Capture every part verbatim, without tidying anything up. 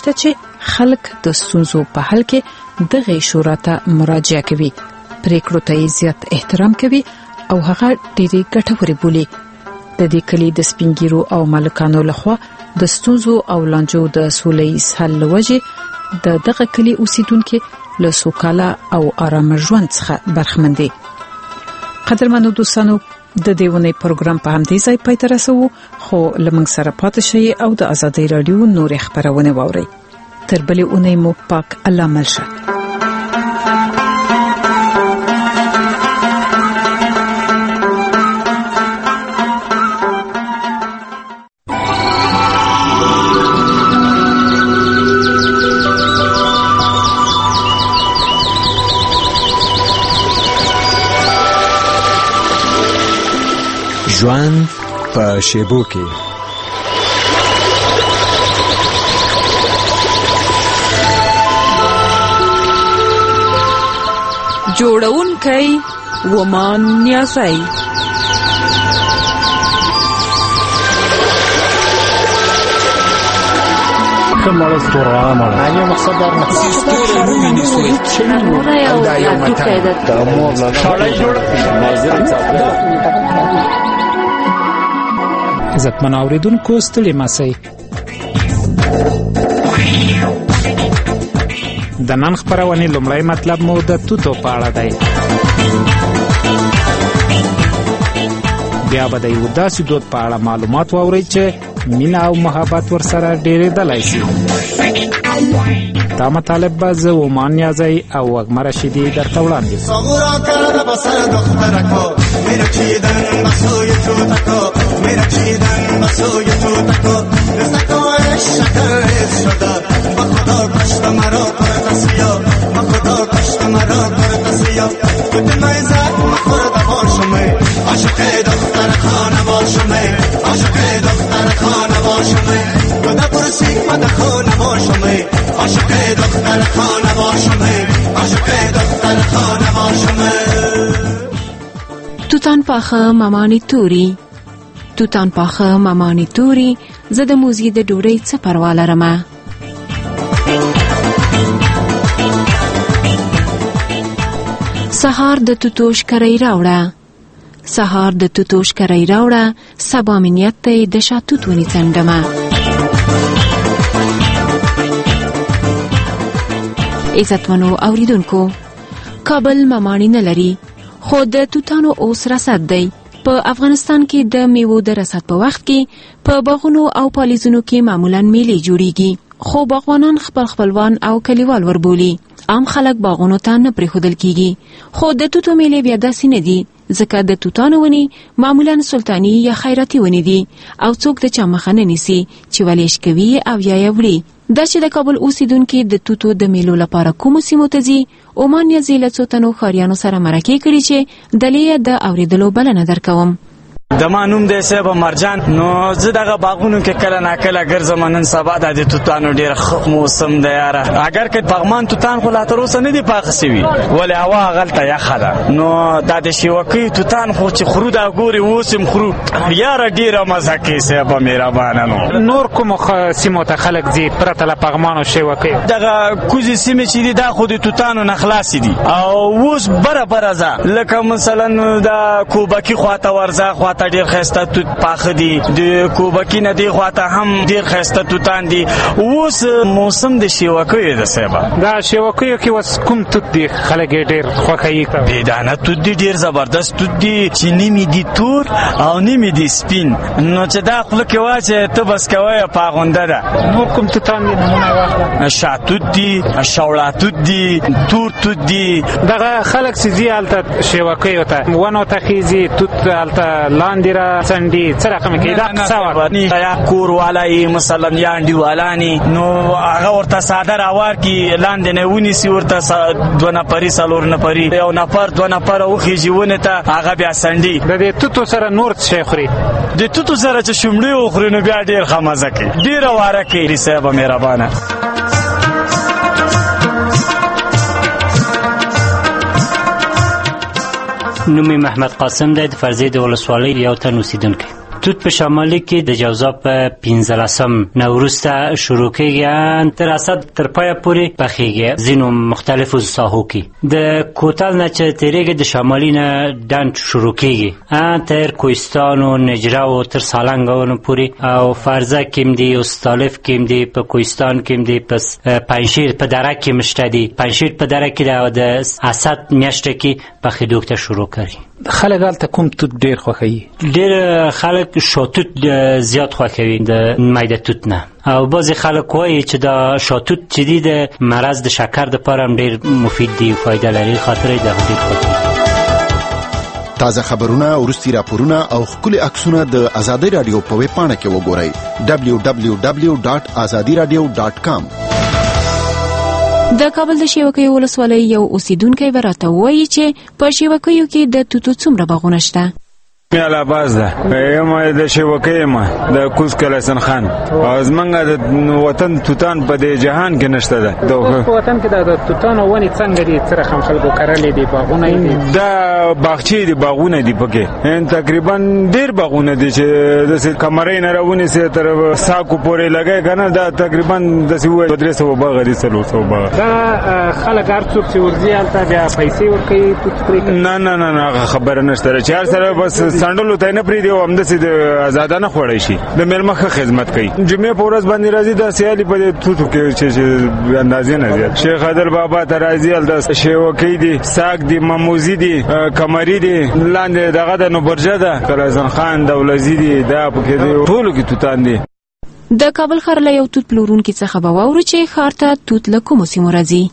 شته چې خلک د ستونزو په حل کې دغه شورا ته مراجعه کوي، پریکړو ته زیات احترام کوي او هغه ډېری ګټورې بولي. د دې کلی د سپینګیرو او مالکانو لخوا د ستونزو او لانجو د سوله‌ییز حل لوجې د دغه کلی اوسیدونکو له سوکاله او آرام ژوند څخه برخمن دي. قدرمنو دوستانو، د دیونی پروګرام په همدې ځای پای ته رسوو، خو لمنګ سره پاتې شئ او د آزادۍ رادیو نور خبرونه واورئ. تر بلې اونۍ مو پاک الله ملشه. ژوند په شیبو کې. جوړونکی ومان نیازی. کمال ستوران مال مقصد دار ستوره روینی سوی دا یو متن دا مو شړای جوړ عزتمن اوریدونکو، ستړي ماسئ. د نن خبرونه لومړی مطلب مو د توتو په اړه دی. بیا به د یو داسې دود په اړه معلومات واورئ چې مینه او محبت ورسره ډېرېدلی شي. دا مطالب به زه ومان نیازی او وږمه رشیدي درته وړاندې توتان پاخه مامانی توری توتان پاخه مامانی توری زه د موزي د ډوډۍ څه پروا لرمه. سهار د توتوش کرای راوړه سهار د توتوش کرای راوړه سبا منیت ته د شاتوت ونی څنډمه. عزتمنو اوریدونکو، کابل مامانی نه لري، خو د توتانو اوس رسد دی. په افغانستان کې د میوو د رسد په وخت کې په باغونو او پالیزونو کې معمولاً میلې جوړیږي، خو باغوانان خپل خپلوان او کلیوال وربولي. عام خلک باغونو ته نه پرېښودل کیږي، خو د توتو میلې بیا داسې نه دي، ځکه د توتانو ونې معمولاً سلطاني یا خیراتي ونې دي او څوک د چا مخه نه نیسي چې ولیش کوي او یا یې وړي. دا چې د کابل اوسیدونکي د توتو د میلو لپاره کومو سیمو ته ځي، عمان یا ځي له څو تنو ښاریانو سره مرکې کړي چې دلې د اورېدلو بلنه درکوم. د مانوم د سبا مرجان نو زه دغه باغونو کې کله ناکله ګرځم. نن سبا د توتانو ډیر ښه موسم دی یاره، اگر که پغمان توتان خو لا تر اوسه نه دی پاخه سوي ولې هوا غلطه یخه ده. نو دا د شیوکي توتان خو چې خرو دا ګوري اوسم خرو یاره ډیره مزه کوي سبا مهربانه. نو نور کوم سیمو ته خلک ځي پرته له پغمان او شیوکي؟ دغه کوزي سیمې چې دي دا خو د توتانو نه خلاص دي او اوس بره بره ځه، لکه مثلا دا کوبکی خواته ورځه، خواته ډیر خسته توت پاخه دي، د کوبکی نه دی خواته هم ډیر خسته توتان دي. اوس موسم د شیوکیو د سبا دا شیوکیو کې وس کوم توت دي خلک ډیر خوښوي؟ بېدانه توت دي، ډیر زبردست توت دي چې نیمې دي تور او نیمې دي سپین. نو چې دا خوله کې واچې ته بس کوی پاغونده ده. نور کوم توتان دي نمونه واخله؟ شاتوت دي، شوړا توت دي، تور توت دي. دغه خلک چې ځي هلته شیوکیو ته ونو ته خیږي، توت هلته لاندې را څنډي څه رقم کې دا څه ورني یا کور والا مثلا یا انډي والانی نو هغه ورته ساده راوار کی لاندې نه ونی سی ورته دوه نفرې څلور نفرې یو نفر دوه نفر او خېجونه ته هغه بیا سنډي. د دې توتو سره نور څه خوري؟ د توتو سره چې شومړي او خوري نو بیا ډیر خمازه کوي، ډیر واره کوي. رسېبه مهربانه. نومي محمد قاسم دی، د فرزي د ولسوالۍ یو تن اوسیدونکی. توت په شمالي کې د جوزا په پنځلسم نوروز شروع کېږي تر اسد تر پای پورې پخېږي ځینو مختلفو ساحو کې د کوتل نه چې تیریږي د شمالي نه ډنډ شروع کېږي تر کوهستان او نجرا او تر سالنګ پورې او فرزه کې دی او استالف کې دی په کوهستان کې دی پس پنځشیر په دره کې مشته دی پنځشیر په دره کې د اسد میاشت کې پخېدو ته شروع کړي خلک هلته کوم توت ډېر خوښوي ډېر خلک شاتوت زیات خوښوي د میده توت نه او بعضې خلک وایي چې دا شاتوت چې دی د مرض د شکر دپاره هم ډېر مفید دی او فایده لري خاطر یې دغه ډېر خوښوي. تازه خبرونه وروستي راپورونه او ښکلي عکسونه د ازادي راډیو په ویب پاڼه کې وګورئ دبلیو دبلیو دبلیو ډاټ ازادي راډیو ډاټ کام. د کابل د شیوکۍ ولسوالۍ یو اوسیدونکی ورته وایي چې په شیوکیو کې د توتو څومره باغونه شته. میاله باز ده یم د شیوکۍ ما د کوز کلسن خان او زمونږ د وطن توتان په دې جهان کې نشته ده. د وطن کې د توتان ونې څنګه دي څه رقم خلکو کرلې دي باغونه دي دا باغچې دي باغونه دي پکې ان تقریبا ډېر باغونه دي چې د کمرې نه راونی سي تر ساکو پورې لګای کنه دا تقریبا د سوي درې سوه باغ دي څلور سوه باغ. دا خلک هر څوک چې ورځي هلته بیا پیسې ورکوي توت پرې نه نه نه نه خبره نشته چې هر سره بس سندلو ته نه پریدي او همداسې د آزادانه خوړی شي د میلمه ښه خدمت کوي. جمعې په ورځ باندې راځي دا سیالي په توتو کې چې اندازې نه زیات شیخ عادل بابا ته راځي هلته شیوکۍ دي ساک دي مموزي دي کمري دي لاندې دغه د نوبرجه ده کلاسن خان دولزي دي دا پکې دي ټولو کې توتان دي. د کابل ښار له یو توت پلورونکي څخه به واورو چې ښار ته توت له کومو سیمو راځي.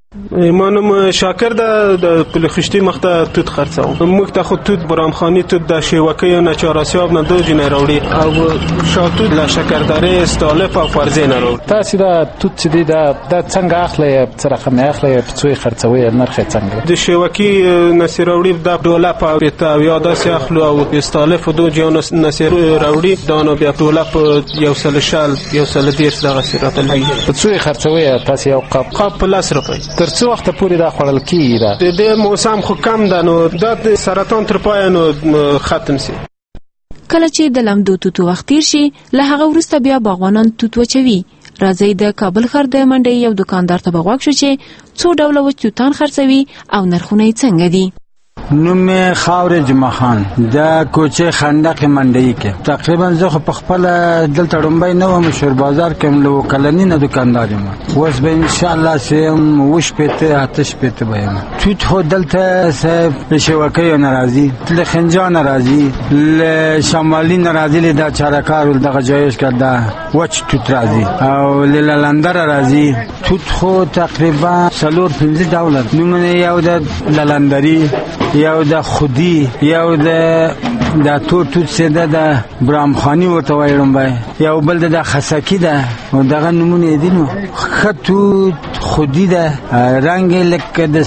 ما نوم شاکر ده د پلخشتي مخته توت خرڅوم. موږ ته خو توت برامخاني توت د شیوکۍ نه چاراسیاب نه دوجې نه راوړي او شاتوت له شکردرې استالف او فرزې نه راوړي. تاسې دا توت چې دی دا دا څنګه اخلئ څه رقم یې اخلئ په څو یې خرڅوئ نرخ یې څنګه د شیوکۍ نه چې راوړي دا ډوله په پېته اویا داسې اخلو او استالف دوج یو نه چې راوړي دا نو بیا ډوله په یو سل شل یو سل دېرش دغسې راته لګي. په څو یې خرڅوئ تاسې یو قاب قاب په لس روپۍ. تر څو وخته پورې دا خوړل کېږي؟ دا د دې موسم خو کم ده نو دا د سرطان تر پایه نو ختم سي. کله چې د لمدو توتو وخت تیر شي له هغه وروسته بیا باغوانان توت وچوي. راځي د کابل ښار د منډۍ یو دکاندار ته به غوږ شو چې څو ډوله وچ توتان خرڅوي او نرخونه یې څنګه دي. نوم خاور جمعه خان د کوچه خندق منډۍ کې تقریبا زه خو په خپل دلته ډومبای نه وم شور بازار کې ملو کلنی نه دکاندار یم اوس به ان شاء الله سم وش پته آتش پته بیم توت خو دلته سه شوکۍ ناراضي له خنجان ناراضي له شمالي ناراضي له دا چارکار دغه جایش کړه وچ توت راضي او له لندر راضي توت خو تقریبا سلور پنځه ډالر نومونه یو د لندري یو د خودی یو د د تور توت سده د برامخانی ورته وایړم بای یو بل د خسکی ده او دغه نمونه دي نو خطوط خودی ده رنگ لکه د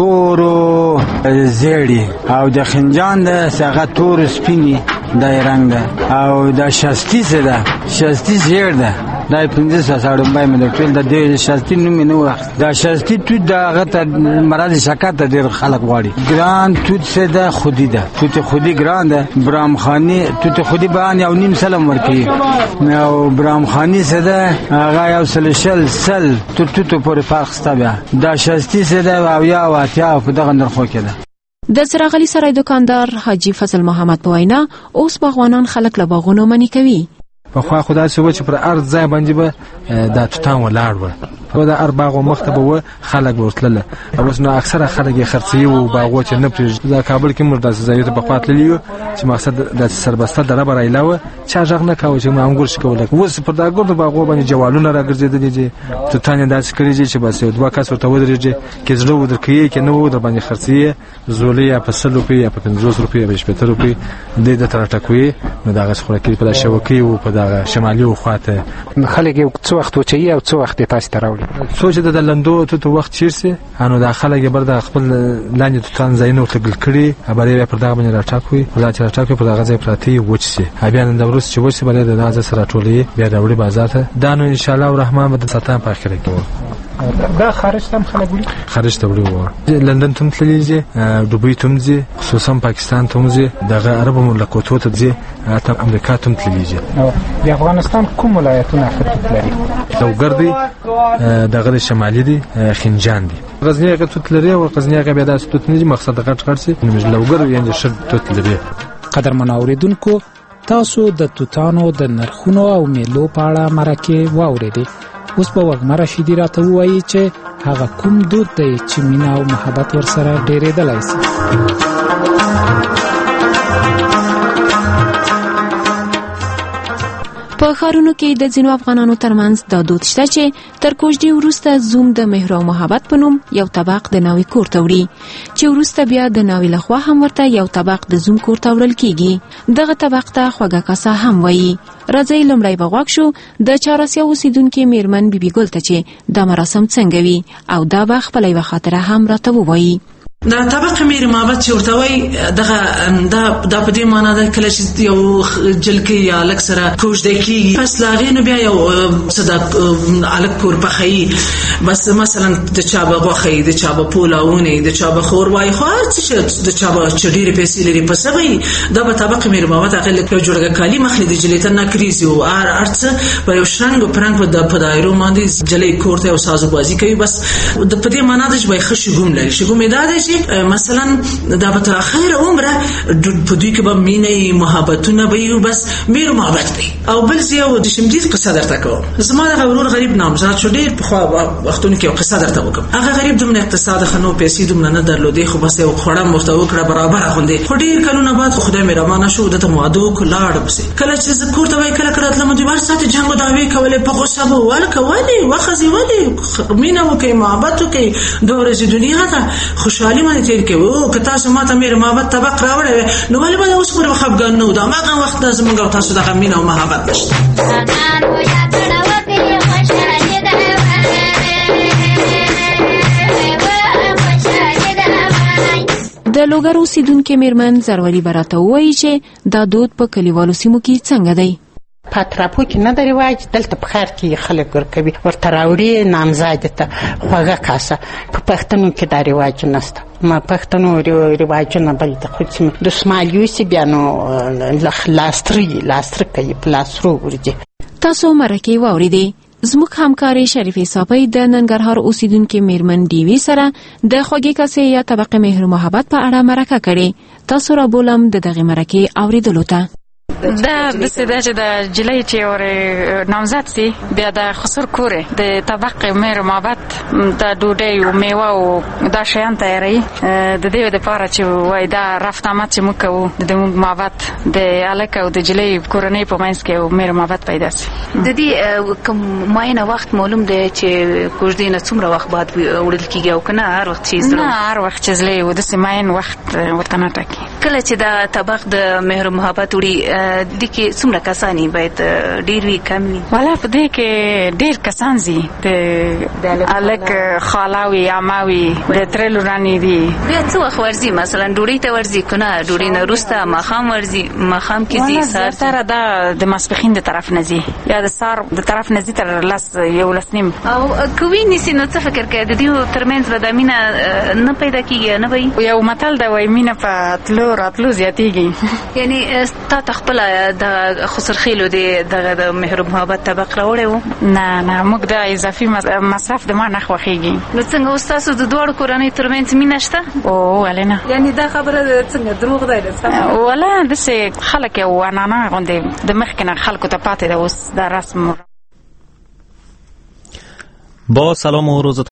ستورو زیړی او د خنجان ده سغه تور سپینی دای رنگ ده او د شستی سده شستی زیړ ده دای پنځه ساړم بای مې ټول د دې شستی نوم نه و دا شستی توت دغه ته مراد شکر ته ډیر خلک واړي ګران توت سده خودی ده توت خودی ګران ده برامخانی توت خودی بیان یو نیم سلام ورکی او برامخانی سده هغه یو سلشل سل توت توت پر فرق ستابه دا شستی سده او یا واتیا په دغه نرخو کې ده. د سراغلی سرای دکاندار حاجی فضل محمد پوینا اوس باغوانان خلک له باغونو منی کوي. په خوا خدای سو چې پر ارض ځای باندې به دا توتان ولاړ و په دا ار باغو مخته به خلک ورتلله اوس نو اکثره خلک یې خرڅي او باغو چې نه پرې دا کابل کې مردا ځای ته په خوا تللیو چې مقصد د سربسته دره برای لاوه چا ځغ نه کاوه چې ما انګور شکول اوس پر دا ګورد باغو باندې جوالونه راګرځیدل دي توتان داسې کړی چې بس دوه کس ورته ودرېږي کې زړه ودر کوي کې نو در باندې خرڅي زولیا په سل روپۍ یا په پنځوس روپۍ یا په شپږ روپۍ د دې تر ټکوي نو دا غس خوره کې په شوکۍ او په دا شمالي او خواته خلک یو څو وخت وچي او څو وخت تاسو ته راوړي سوچ د لندو ته وخت چیرسي انو دا خلک بردا خپل لاندې توتان زاینو تګل کړي ابرې پر دا باندې راټاکوي دا چې راټاکوي پر دا غځي پراتی وچسي بیا نن د ورس چې وچسي بلې د نازه سره ټولې بیا راوړي بازار ته دا نو ان شاء الله الرحمن به د ساتان په اخر کې دا خارج ته خلک وړي خارج ته وړي و لندن ته تللی دي دوبۍ ته ځي خصوصا پاکستان ته ځي دغه عربو مملکتونو ته ځي ته امریکا ته تللی دي د افغانستان کوم ولایتونه خطوط لري لوګر دي دغه شمالي دي خنجان دي غزنی هغه توت لري او غزنی هغه بیا د توت نه مقصد غټ غټ سي لوګر یعنی شر توت لري. قدرمن اوریدونکو تاسو د توتانو د نرخونو او میلو په اړه مرکه واوریدي. اوس په وګمره شیدی راته وایي چې هغه کوم دود دی چې مینا او محبت ورسره ډېرېدلای شي. په ښارونو کې د ځینو افغانانو ترمنځ دا دود شته چې تر کوژدې وروسته زوم د مهر او محبت په نوم یو طبق د ناوې کور ته وړي چې وروسته بیا د ناوې لخوا هم ورته یو طبق د زوم کور ته وړل کیږي. دغه طبق ته خوږه کاسه هم وایي. راځئ لومړی به غوږ شو د چهاراسیا اوسیدونکې میرمن بیبي ګل ته چې دا مراسم څنګه وي او دا به خپله یوه خاطره هم راته ووایي. دا طبق میر محبت چې ورته وایي دغه دا دا په دې معنا ده کله چې یو جلکې یا هلک سره کوژدې کېږي پس له هغې نو بیا یو څه د هلک کور پخوي بس مثلا د چا به غوښه وي د چا به پولاونه وي د چا به ښوروا وي خو هر څه چې د چا به چې ډېرې پیسې لري پسه به وي دا به طبق میر محبت هغې لکه یو جوړګه کالي مخلي د جلۍ ته نکریزي و هر هر څه په یو شرنګ و پرنګ په دایرو باندې جلۍ کور ته یو سازوبازي کوي بس په دې معنا ده چې به یې ښه شګوم لري. شګوم یې دا دی مثلا دا به تر اخر عمره په دوی کې به مینه محبتونه به یو بس میر محبت وي. او بل زیاو د شمدید قصه درته کوم. زما د غرور غریب نامزاد شو ډېر په خوا وختونو کې یو قصه درته وکم. هغه غریب دومره اقتصاد خنو پیسې دومره نه درلودې خو بس یو خوړم ورته وکړه برابر غوندې. خو ډېر کلونه بعد خدای مې رحمانه شو دته مواده وکړه بس کله چې زکور ته وای کله کله تلم دوی ور ساته جنگ داوی کولې په غوسه به ولکه ولې وخزي ولې مینه وکي محبت وکي دوه ورځې دنیا ته خوشحالي باندې تیر کې وو که تاسو ماته میر محبت طبق راوړې نو ولې به اوس پر خفګان نه و دا ماغه وخت زمونږ او تاسو دغه مینه او محبت نشته. د لوګر اوسیدونکې میرمن زرولي به راته ووایي چې دا دود په کلیوالو سیمو کې څنګه دی. په اطرافو کې نه د رواج دلته په ښار کې خلک ورکوي ورته راوړي نامزادې ته خوږه کاسه. په پښتنو کې دا رواج نشته. ما پښتنو رواجونه بل د خو چې د سمالیوسي بیا نو لاستري لاستر کوي په لاسرو ورځي. تاسو مرکې واورېدې. زموږ همکارې شریفې صافۍ د ننګرهار اوسیدونکې میرمن ډیوي سره د خوږې کاسې یا طبق مهر محبت په اړه مرکه کړې. تاسو را بولم د دغې مرکې اورېدلو ته. دا داسې ده چې د جلۍ چې ور نامزد سي بیا د خسر کورې د طبق مهر محبت د ډوډۍ او میوه او دا شیان تیاروي د دې دپاره چې وایي دا رفتامت چې موږ کوو د موږ محبت د هلک او د جلۍ کورنۍ په منځ کې یو مهر محبت پیدا سي. د دې کوم معینه وخت معلوم دی چې کوژدې نه څومره وخت بعد وړل کېږي او که نه هر وخت چې نه هر وخت چې زلۍ و داسې معین وخت ورته نه ټاکي. کله چې دا طبق د مهر محبت وړي د کې څومره کسانی باید ډیر وی کم وي؟ والا په دې کې ډیر کسان زی د الک خالاوي عماوي د ترلو رانی دي. بیا څو وخت ورزي مثلا ډوډۍ ته ورزي کنه ډوډۍ نه روسته ماخام ورزي ماخام کې زی سار سره دا د ماسپخین د طرف نزي یا د سار د طرف نزي تر لاس یو لسنیم او کوي نسی نو څه فکر کوي د دې ترمنځ به د مینه نه پیدا کیږي نه وي. یو متل دا وای مینه په تلو راتلو زیاتیږي یعنی تا تخپل د خسرخیلو دغه د مهر محبت طبق راوړی و؟ نه نه موږ د اضافي مصرف د ما نه خوښېږي. نو څنګه اوس تاسو د دواړو کورنۍ ترمنځ مینه شته؟ او ولې نه. یعنې دا خبره څنګه دروغ دی؟ ولا داسې خلک یو عنعنه غوندې د مخکې نه خلکو ته پاتې ده اوس دا رسم. با سلام و روز